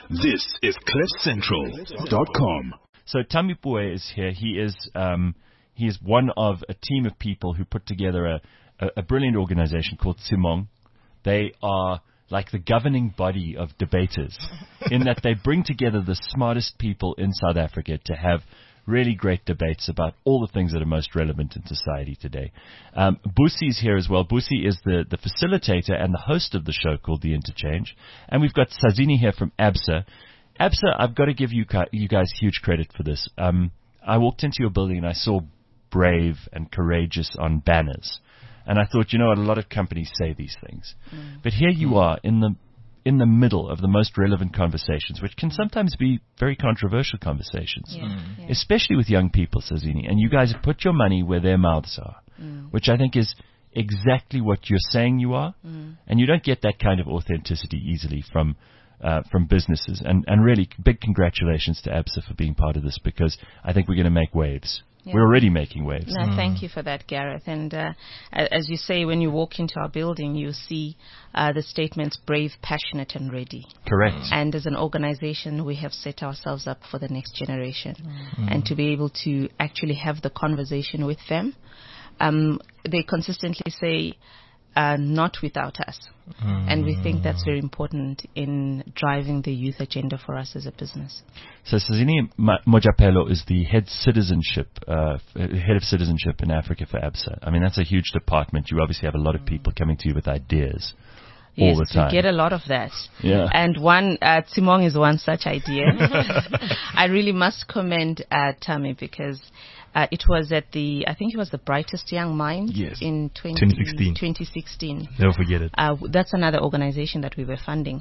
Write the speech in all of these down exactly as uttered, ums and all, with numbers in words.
This is cliff central dot com. So Tamipue is here. He is um, he is one of a team of people who put together a, a, a brilliant organization called Tshimong. They are like the governing body of debaters in that they bring together the smartest people in South Africa to have really great debates about all the things that are most relevant in society today. Um, Busi is here as well. Busi is the, the facilitator and the host of the show called The Interchange. And we've got Sazini here from ABSA. ABSA, I've got to give you, you guys huge credit for this. Um, I walked into your building and I saw brave and courageous on banners. And I thought, you know what, a lot of companies say these things. Mm. But here you are in the in the middle of the most relevant conversations, which can sometimes be very controversial conversations, yeah. Mm. Yeah. especially with young people, Sazini. And you guys have put your money where their mouths are, mm. which I think is exactly what you're saying you are. Mm. And you don't get that kind of authenticity easily from uh, from businesses. And, and really, big congratulations to ABSA for being part of this, because I think we're going to make waves. Yeah. We're already making waves. No, mm. Thank you for that, Gareth. And uh, as you say, when you walk into our building, you see uh, the statements brave, passionate, and ready. Correct. And as an organization, we have set ourselves up for the next generation. Mm. And to be able to actually have the conversation with them, um, they consistently say, Uh, not without us. Mm. And we think that's very important in driving the youth agenda for us as a business. So Sazini Mojapelo is the head citizenship, uh, head of citizenship in Africa for ABSA. I mean, that's a huge department. You obviously have a lot of people coming to you with ideas all yes, the time. Yes, we get a lot of that. Yeah. And one, uh, Tshimong is one such idea. I really must commend uh, Tami, because Uh, it was at the, I think it was the Brightest Young Minds yes. in twenty, twenty sixteen. twenty sixteen. Never forget it. Uh, that's another organization that we were funding.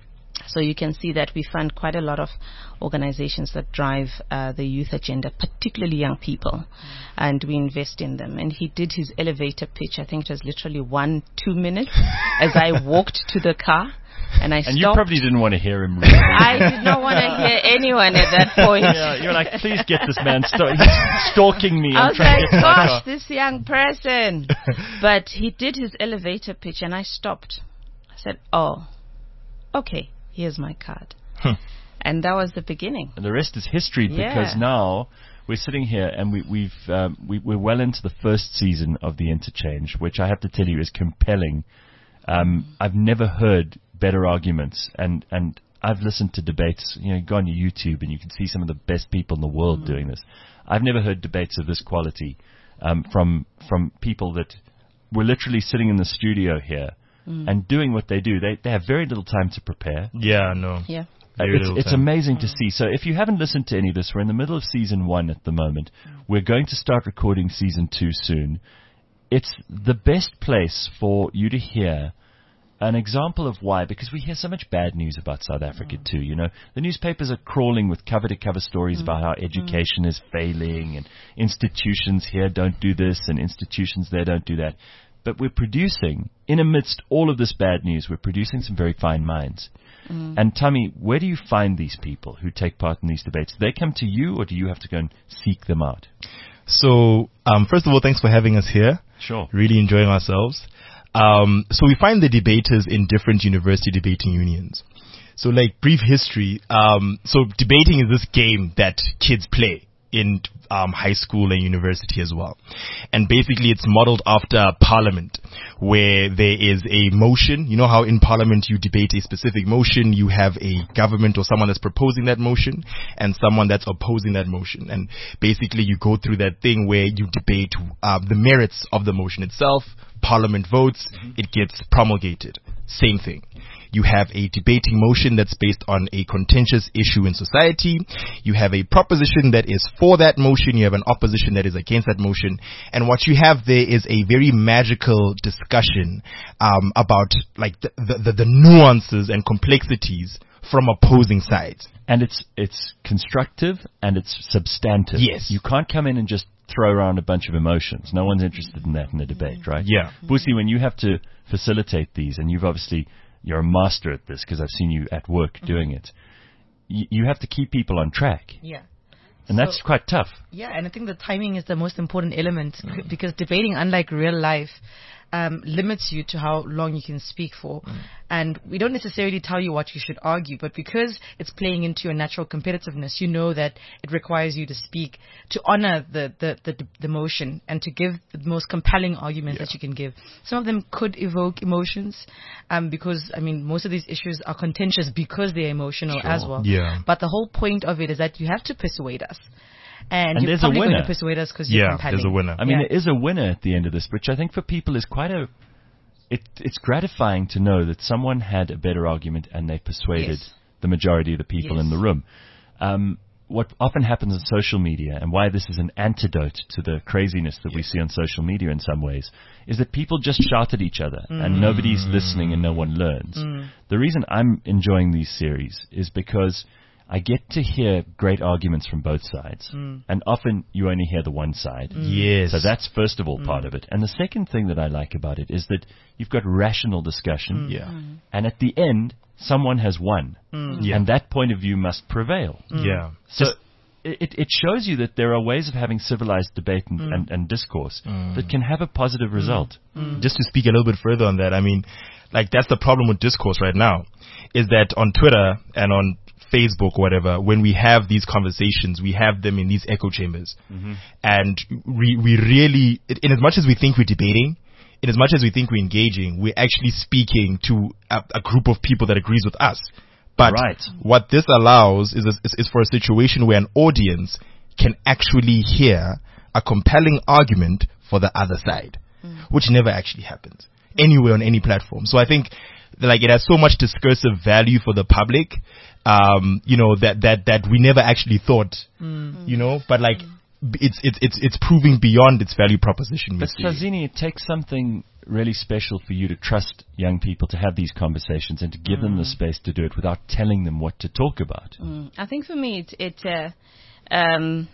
So you can see that we fund quite a lot of organizations that drive uh, the youth agenda, particularly young people, mm. and we invest in them. And he did his elevator pitch. I think it was literally one, two minutes as I walked to the car. And I and stopped. you probably didn't want to hear him. Really. I did not want to hear anyone at that point. Yeah, you're like, please get this man. St- he's stalking me. I I'm was trying like, to get gosh, this young person. But he did his elevator pitch, and I stopped. I said, oh, okay, here's my card. And that was the beginning. And the rest is history, yeah. because now we're sitting here and we, we've um, we, we're well into the first season of The Interchange, which I have to tell you is compelling. Um, I've never heard better arguments, and, and I've listened to debates. You know, go on your YouTube and you can see some of the best people in the world mm. doing this. I've never heard debates of this quality um, from from people that were literally sitting in the studio here mm. and doing what they do. They they have very little time to prepare. Yeah, no. Yeah. Uh, it's it's amazing to see. So if you haven't listened to any of this, we're in the middle of season one at the moment. We're going to start recording season two soon. It's the best place for you to hear an example of why, because we hear so much bad news about South Africa too. You know, the newspapers are crawling with cover-to-cover stories mm. about how education mm. is failing, and institutions here don't do this and institutions there don't do that. But we're producing, in amidst all of this bad news, we're producing some very fine minds. Mm. And Tami, where do you find these people who take part in these debates? Do they come to you, or do you have to go and seek them out? So, um, first of all, thanks for having us here. Sure. Really enjoying ourselves. Um, so we find the debaters in different university debating unions. So like brief history, um, so debating is this game that kids play in um, high school and university as well. And basically it's modeled after parliament, where there is a motion. You know how in parliament you debate a specific motion, you have a government or someone that's proposing that motion and someone that's opposing that motion. And basically you go through that thing where you debate uh, the merits of the motion itself. Parliament votes, mm-hmm. it gets promulgated. Same thing. You have a debating motion that's based on a contentious issue in society. You have a proposition that is for that motion. You have an opposition that is against that motion. And what you have there is a very magical discussion um, about like the, the, the nuances and complexities from opposing sides. And it's it's constructive and it's substantive. Yes. You can't come in and just throw around a bunch of emotions. No one's interested in that in a debate, right? Yeah. Busi, when you have to facilitate these, and you've obviously, you're a master at this because I've seen you at work mm-hmm. doing it, y- you have to keep people on track. Yeah. And so, that's quite tough. Yeah, and I think the timing is the most important element mm. because debating, unlike real life, um, limits you to how long you can speak for. Mm. And we don't necessarily tell you what you should argue, but because it's playing into your natural competitiveness, you know that it requires you to speak, to honor the, the, the, the motion and to give the most compelling arguments Yeah. that you can give. Some of them could evoke emotions, um, because, I mean, most of these issues are contentious because they're emotional Sure. as well. Yeah. But the whole point of it is that you have to persuade us. And, And you're there's a probably going winner. to persuade us because you're Yeah, compelling. there's a winner. I mean, Yeah. there is a winner at the end of this, which I think for people is quite a. It, it's gratifying to know that someone had a better argument and they persuaded Yes. the majority of the people Yes. in the room. Um, what often happens on social media, and why this is an antidote to the craziness that we see on social media in some ways, is that people just shout at each other Mm. and nobody's listening and no one learns. The reason I'm enjoying these series is because I get to hear great arguments from both sides. And often you only hear the one side. Yes. So that's first of all part of it. And the second thing that I like about it is that you've got rational discussion. Yeah. And at the end, someone has won. Yeah. And that point of view must prevail. Yeah. So Just- it, it shows you that there are ways of having civilized debate and, and, and discourse that can have a positive result. just to speak a little bit further on that, I mean, like that's the problem with discourse right now, is that on Twitter and on Facebook or whatever, when we have these conversations, we have them in these echo chambers. And we, we really, in as much as we think we're debating, in as much as we think we're engaging, we're actually speaking to a, a group of people that agrees with us. But Right. what this allows is, is, is for a situation where an audience can actually hear a compelling argument for the other side, which never actually happens anywhere on any platform. So I think like it has so much discursive value for the public, um, you know, that, that, that we never actually thought, you know, but like b- it's, it's, it's, it's proving beyond its value proposition. But you see. Sazini, it takes something really special for you to trust young people to have these conversations and to give them the space to do it without telling them what to talk about. Mm. I think for me, it, it uh, um,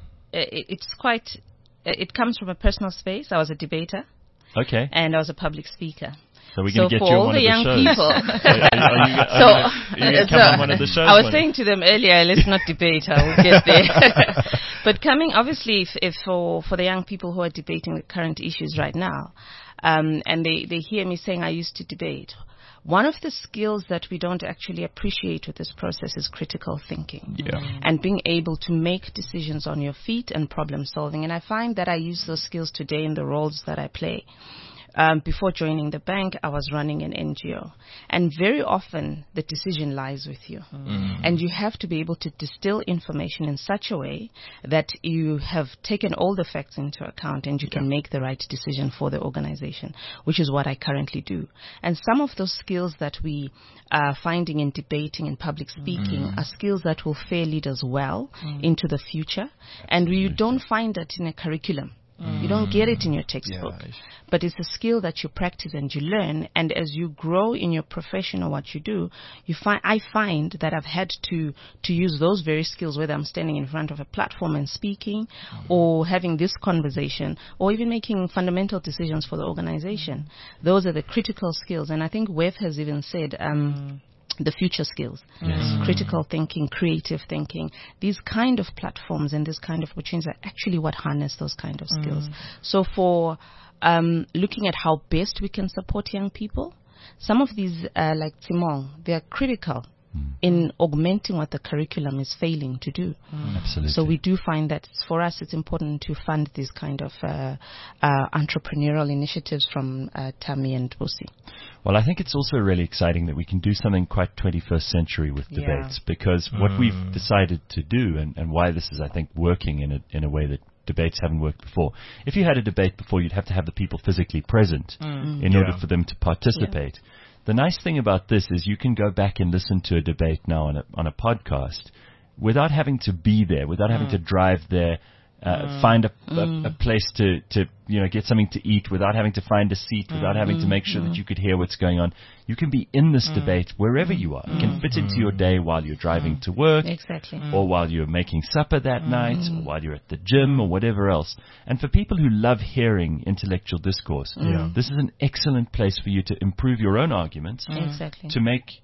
it, it's quite. It comes from a personal space. I was a debater Okay. and I was a public speaker. So we're So going to get for you on all one the of young the shows. people, Are you- are you- are so, you gonna- are you gonna come so on one of the shows I was one- saying to them earlier, let's not debate. I will get there. But coming, obviously, if, if for for the young people who are debating the current issues right now, um, and they they hear me saying I used to debate. One of the skills that we don't actually appreciate with this process is critical thinking. Yeah. And being able to make decisions on your feet and problem solving. And I find that I use those skills today in the roles that I play. Um, before joining the bank, I was running an N G O. And very often, the decision lies with you. And you have to be able to distill information in such a way that you have taken all the facts into account and you can make the right decision for the organization, which is what I currently do. And some of those skills that we are finding in debating and public speaking are skills that will fare leaders well into the future. And you don't find that in a curriculum. You don't get it in your textbook, Yeah. but it's a skill that you practice and you learn. And as you grow in your profession or what you do, you find I find that I've had to to use those very skills, whether I'm standing in front of a platform and speaking, or having this conversation, or even making fundamental decisions for the organization. Those are the critical skills, and I think W E F has even said. Um, the future skills, Yes. critical thinking, creative thinking, these kind of platforms and this kind of opportunities are actually what harness those kind of skills. So for um, looking at how best we can support young people, some of these, uh, like Timong, they are critical in augmenting what the curriculum is failing to do. Absolutely. So we do find that for us it's important to fund these kind of uh, uh, entrepreneurial initiatives from uh, Tami and Busi. Well, I think it's also really exciting that we can do something quite twenty-first century with Yeah. debates, because what we've decided to do, and, and why this is, I think, working in a, in a way that debates haven't worked before. If you had a debate before, you'd have to have the people physically present in order Yeah. for them to participate. The nice thing about this is you can go back and listen to a debate now on a, on a podcast without having to be there, without having to drive there, uh, find a, a, a place to, to, you know, get something to eat, without having to find a seat, without having to make sure that you could hear what's going on. You can be in this debate wherever you are. It can fit into your day while you're driving to work, Exactly. or while you're making supper that night, or while you're at the gym, or whatever else. And for people who love hearing intellectual discourse, Yeah. this is an excellent place for you to improve your own arguments, Exactly. to make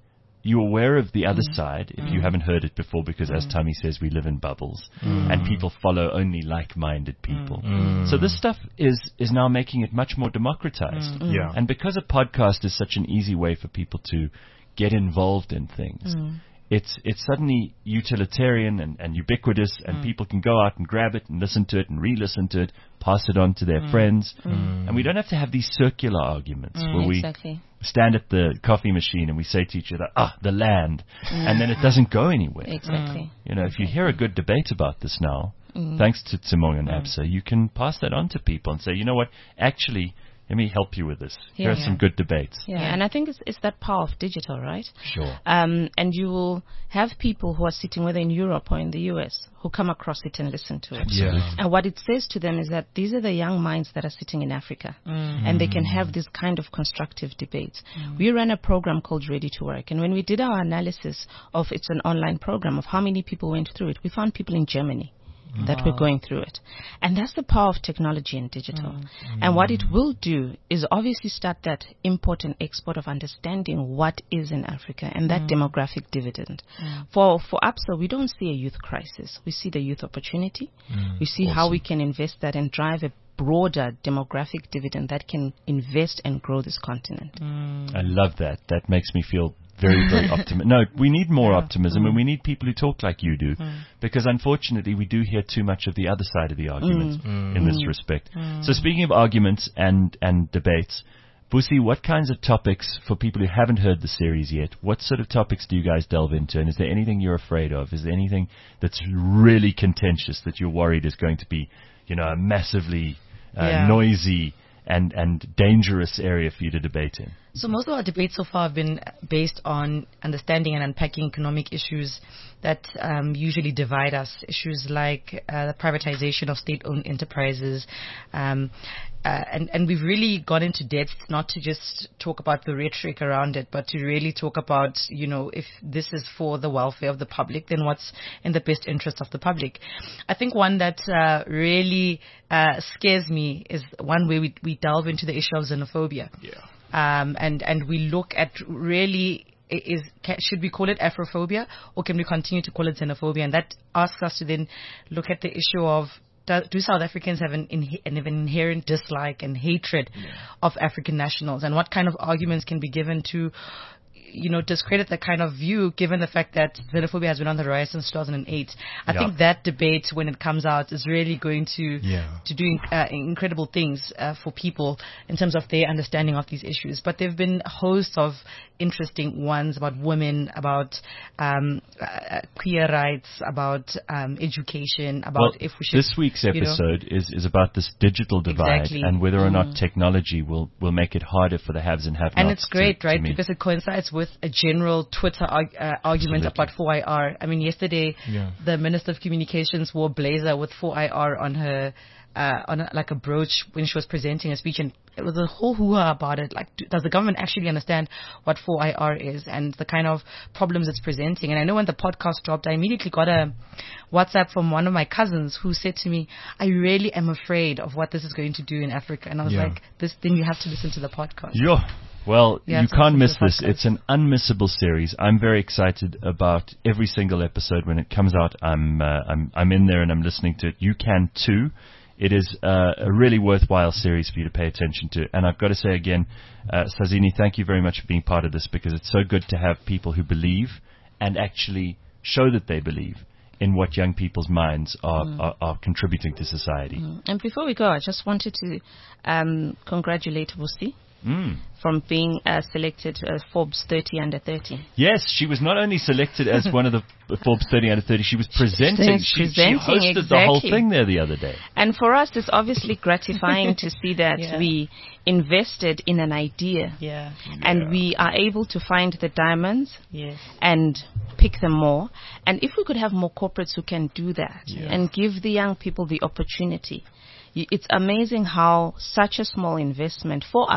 you're aware of the other mm. side if mm. you haven't heard it before, because mm. as Tammy says, we live in bubbles mm. and people follow only like-minded people. Mm. So this stuff is, is now making it much more democratized. Mm. Yeah. And because a podcast is such an easy way for people to get involved in things, mm. it's it's suddenly utilitarian and, and ubiquitous, and mm. people can go out and grab it and listen to it and re-listen to it, pass it on to their mm. friends. Mm. And we don't have to have these circular arguments mm. where exactly. we stand at the coffee machine and we say to each other, ah, the land, mm. and then it doesn't go anywhere. Exactly. You know, if you hear a good debate about this now, mm. thanks to Tsimong and mm. Absa, you can pass that on to people and say, you know what, actually, let me help you with this. Yeah. Here are some good debates. Yeah, yeah. And I think it's, it's that power of digital, right? Sure. Um, and you will have people who are sitting, whether in Europe or in the U S, who come across it and listen to it. Yeah. And what it says to them is that these are the young minds that are sitting in Africa, mm. and they can have this kind of constructive debate. Mm. We ran a program called Ready to Work, and when we did our analysis of, it's an online program, of how many people went through it, we found people in Germany that wow. were going through it. And that's the power of technology and digital. Mm. And what it will do is obviously start that import and export of understanding what is in Africa and that mm. demographic dividend. Mm. For for Absa, we don't see a youth crisis. We see the youth opportunity. Mm. We see awesome. How we can invest that and drive a broader demographic dividend that can invest and grow this continent. Mm. I love that. That makes me feel very, very optimistic. No, we need more yeah. optimism, mm. and we need people who talk like you do, mm. because unfortunately we do hear too much of the other side of the argument mm. in mm. this respect. Mm. So speaking of arguments and, and debates, Busi, what kinds of topics, for people who haven't heard the series yet, what sort of topics do you guys delve into? And is there anything you're afraid of? Is there anything that's really contentious that you're worried is going to be, you know, a massively uh, yeah. noisy and, and dangerous area for you to debate in? So most of our debates so far have been based on understanding and unpacking economic issues that um, usually divide us. Issues like uh, the privatization of state-owned enterprises. Um, uh, and, and we've really gone into depth not to just talk about the rhetoric around it, but to really talk about, you know, if this is for the welfare of the public, then what's in the best interest of the public. I think one that uh, really uh, scares me is one where we, we delve into the issue of xenophobia. Yeah. Um, and, and we look at really, is, can, should we call it Afrophobia, or can we continue to call it xenophobia? And that asks us to then look at the issue of, do, do South Africans have an, in, an inherent dislike and hatred yeah. of African nationals? And what kind of arguments can be given to, you know, discredit that kind of view, given the fact that xenophobia has been on the rise since two thousand eight. I yeah. think that debate, when it comes out, is really going to yeah. to do uh, incredible things uh, for people in terms of their understanding of these issues. But there have been a host of interesting ones about women, about um, uh, queer rights, about um, education, about well, if we should. This week's episode you know, is, is about this digital divide exactly. and whether or mm. not technology will, will make it harder for the haves and have-nots. And it's great, to, right? To because it coincides with a general Twitter arg- uh, argument Absolutely. About four I R. I mean, yesterday yeah. the Minister of Communications wore a blazer with four I R on her, uh, on a, like a brooch when she was presenting a speech, and it was a whole hoo-ha about it. Like, do, does the government actually understand what four I R is and the kind of problems it's presenting? And I know when the podcast dropped, I immediately got a WhatsApp from one of my cousins who said to me, I really am afraid of what this is going to do in Africa. And I was yeah. like, this, then you have to listen to the podcast. Yeah. Well, yeah, you can't miss this. It's an unmissable series. I'm very excited about every single episode when it comes out. I'm uh, I'm I'm in there and I'm listening to it. You can too. It is uh, a really worthwhile series for you to pay attention to. And I've got to say again, uh, Sazini, thank you very much for being part of this, because it's so good to have people who believe and actually show that they believe in what young people's minds are, mm. are, are contributing to society. Mm. And before we go, I just wanted to um, congratulate Busi. Mm. From being uh, selected as Forbes thirty under thirty. Yes, she was not only selected as one of the Forbes thirty under thirty, she was presenting. She, presenting, she hosted exactly. the whole thing there the other day. And for us, it's obviously gratifying to see that yeah. we invested in an idea. Yeah. And yeah. we are able to find the diamonds yes. and pick them more. And if we could have more corporates who can do that yeah. and give the young people the opportunity. It's amazing how such a small investment for Absa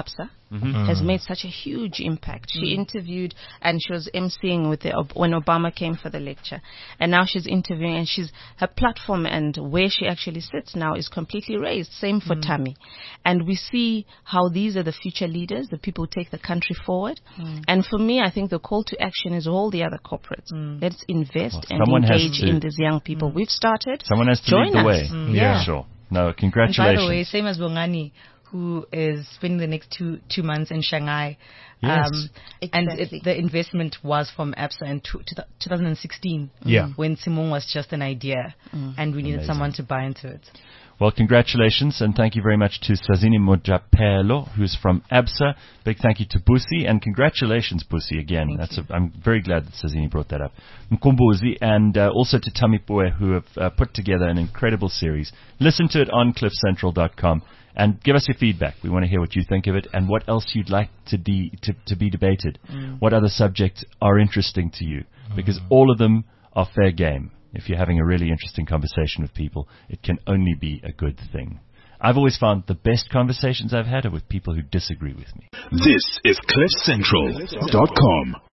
Mm-hmm. has made such a huge impact. She mm. interviewed and she was emceeing with the, when Obama came for the lecture, and now she's interviewing, and she's her platform and where she actually sits now is completely raised. Same for mm. Tammy, and we see how these are the future leaders, the people who take the country forward. Mm. And for me, I think the call to action is all the other corporates. Mm. Let's invest well, and engage in these young people. Mm. We've started. Someone has to Join lead the us. way. Mm. Yeah. yeah, sure. No, congratulations. And by the way, same as Bongani, who is spending the next two two months in Shanghai. Yes. Um, exactly. And it, the investment was from ABSA in two, twenty sixteen, yeah. when Simone was just an idea, mm. and we needed Amazing. someone to buy into it. Well, congratulations, and thank you very much to Swazini Mojapelo, who's from ABSA. Big thank you to Busi, and congratulations, Busi, again. Thank That's you. a, I'm very glad that Swazini brought that up. Mkumbuzi, and uh, also to Tamipoe, who have uh, put together an incredible series. Listen to it on cliff central dot com, and give us your feedback. We want to hear what you think of it, and what else you'd like to, de- to, to be debated. Mm. What other subjects are interesting to you? Mm. Because all of them are fair game. If you're having a really interesting conversation with people, it can only be a good thing. I've always found the best conversations I've had are with people who disagree with me. This is cliff central dot com.